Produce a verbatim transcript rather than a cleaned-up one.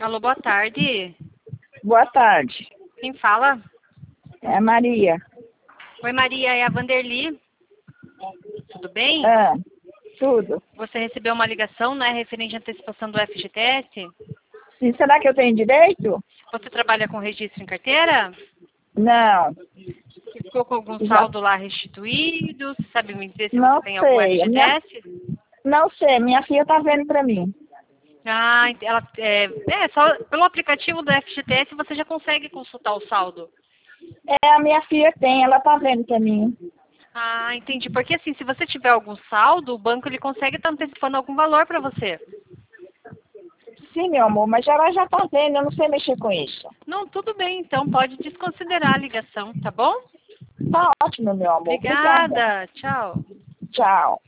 Alô, boa tarde. Boa tarde. Quem fala? É a Maria. Oi, Maria, é a Vanderly. Tudo bem? Ah, tudo. Você recebeu uma ligação, né, referente à antecipação do F G T S? Sim, será que eu tenho direito? Você trabalha com registro em carteira? Não, Você ficou com algum já saldo lá restituído? Você sabe me dizer se você não tem algum sei. A minha, F G T S? não sei, minha filha tá vendo pra mim. Ah, ent- ela, é, é, só pelo aplicativo do F G T S você já consegue consultar o saldo. É, a minha filha tem, ela tá vendo pra mim. Ah, entendi. Porque assim, se você tiver algum saldo, o banco ele consegue estar antecipando algum valor para você. Sim, meu amor, mas ela já tá vendo, eu não sei mexer com isso. Não, tudo bem, então pode desconsiderar a ligação, tá bom? Tá ótimo, meu amor. Obrigada. Obrigada, tchau. Tchau.